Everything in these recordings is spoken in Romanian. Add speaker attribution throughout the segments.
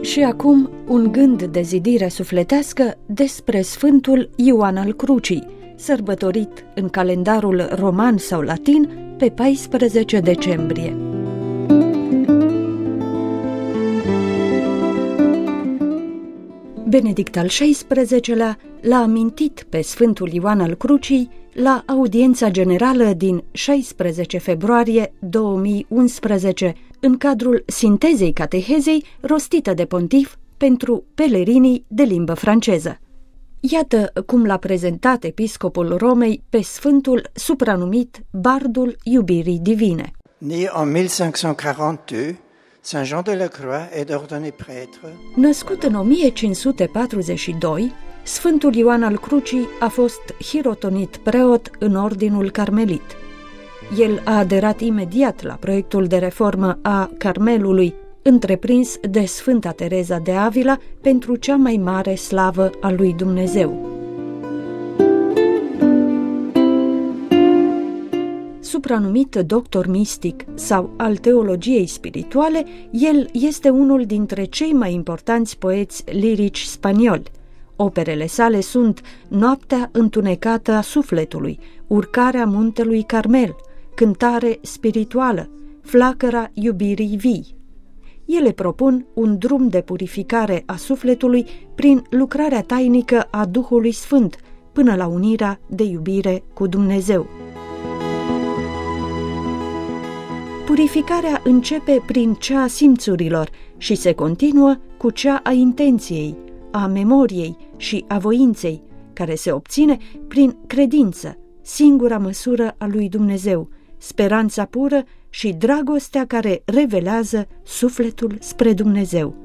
Speaker 1: Și acum un gând de zidire sufletească despre Sfântul Ioan al Crucii, sărbătorit în calendarul roman sau latin pe 14 decembrie. Benedict al XVI-lea l-a amintit pe Sfântul Ioan al Crucii la audiența generală din 16 februarie 2011, în cadrul sintezei catehezei rostită de pontif pentru pelerinii de limbă franceză. Iată cum l-a prezentat episcopul Romei pe Sfântul supranumit Bardul Iubirii Divine.
Speaker 2: Né en 1542, Saint Jean de la Croix est ordonné prêtre.
Speaker 1: Născut în 1542, Sfântul Ioan al Crucii a fost hirotonit preot în ordinul carmelit. El a aderat imediat la proiectul de reformă a Carmelului, întreprins de Sfânta Tereza de Avila pentru cea mai mare slavă a lui Dumnezeu. Supranumit doctor mistic sau al teologiei spirituale, el este unul dintre cei mai importanți poeți lirici spanioli. Operele sale sunt Noaptea întunecată a sufletului, Urcarea muntelui Carmel, Cântare spirituală, Flacăra iubirii vii. Ele propun un drum de purificare a sufletului prin lucrarea tainică a Duhului Sfânt, până la unirea de iubire cu Dumnezeu. Purificarea începe prin cea a simțurilor și se continuă cu cea a intenției, a memoriei și a voinței, care se obține prin credință, singura măsură a lui Dumnezeu, speranța pură și dragostea care revelează sufletul spre Dumnezeu.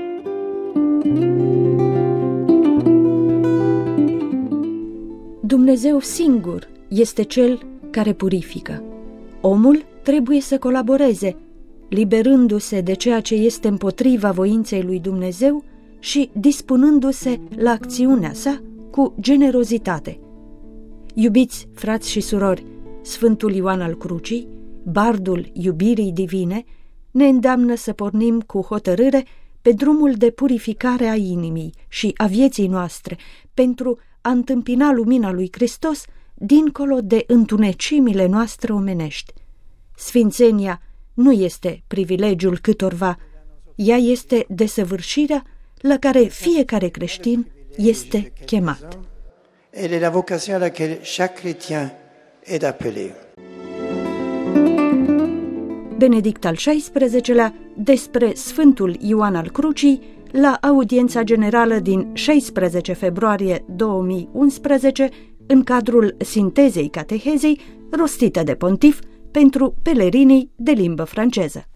Speaker 1: Dumnezeu singur este Cel care purifică. Omul trebuie să colaboreze, liberându-se de ceea ce este împotriva voinței lui Dumnezeu și dispunându-se la acțiunea sa cu generozitate. Iubiți frați și surori, Sfântul Ioan al Crucii, Bardul Iubirii Divine, ne îndeamnă să pornim cu hotărâre pe drumul de purificare a inimii și a vieții noastre pentru a întâmpina lumina lui Hristos dincolo de întunecimile noastre omenești. Sfințenia nu este privilegiul câtorva, ea este desăvârșirea la care fiecare creștin este chemat.
Speaker 2: Elle est la vocation à laquelle chaque chrétien est appelé.
Speaker 1: Benedict al XVI-lea despre Sfântul Ioan al Crucii la audiența generală din 16 februarie 2011 în cadrul sintezei catehezei rostită de pontif pentru pelerinii de limbă franceză.